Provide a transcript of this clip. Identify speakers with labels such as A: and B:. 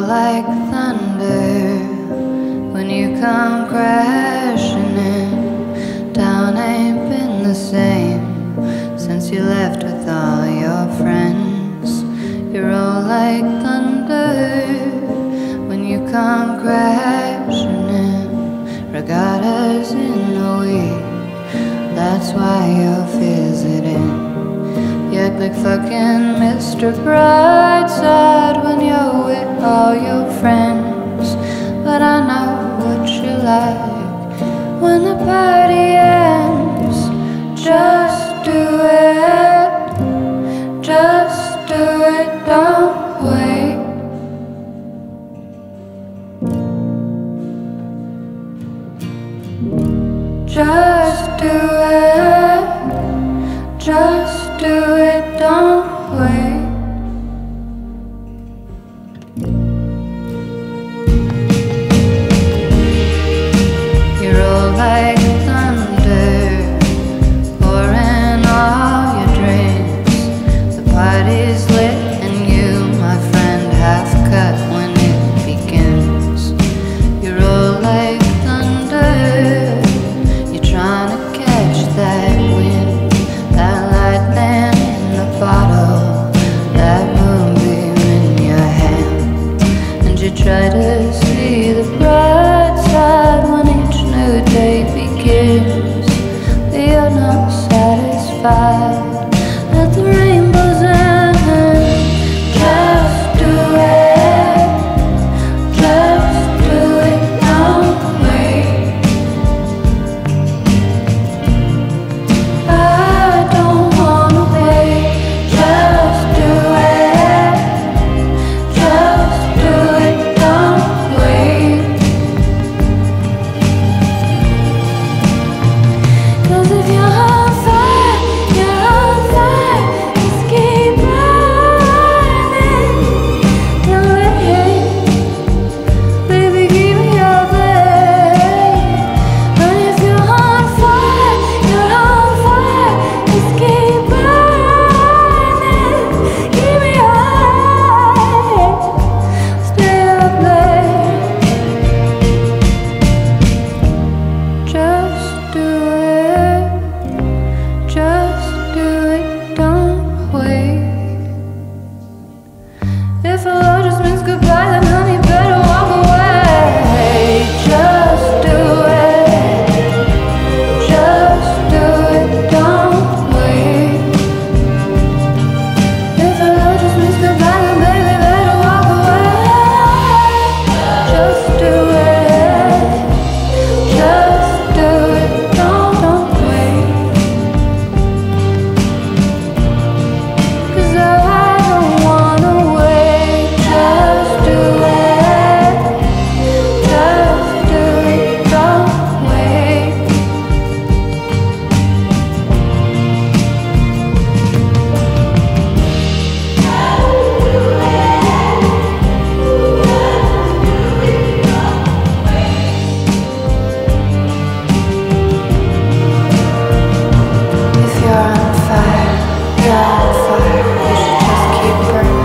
A: like thunder when you come crashing in. Town ain't been the same since you left with all your friends. You roll like thunder when you come crashing in. Regattas in a week, that's why you're visiting. You act like fucking Mr. Brightside when you're with all your friends. But I know what you like when the party ends. Just do it, just do it, don't wait. Just do it, just do it, don't wait. You roll like thunder, pouring all your drinks. The party's lit and you, my friend, half cut when it begins. You roll like thunder, you're trying to catch that wind, that lightning in the bottle, that moonbeam in your hand. And you try to see the bright side when each new day begins, but you're not satisfied at the rainbow's end. Just do it, just do it, don't wait. I don't wanna wait. Just do it, just do it, don't wait. 'Cause if you're on fire, you're on fire. Just keep burning. Don't wait, baby, keep me up there. And if you're on fire, you're on fire. Just keep burning. Keep me high. Stay up there. Just do it, just do it, don't wait. If hello just means goodbye, then honey, better walk away. Just do it, just do it, don't wait. If hello just means goodbye, then baby, better walk away. Just do it, just do it, don't wait. 'Cause I don't wanna wait. Just do it, just do it, don't wait. If you're on fire, you're on fire. You should just keep burning.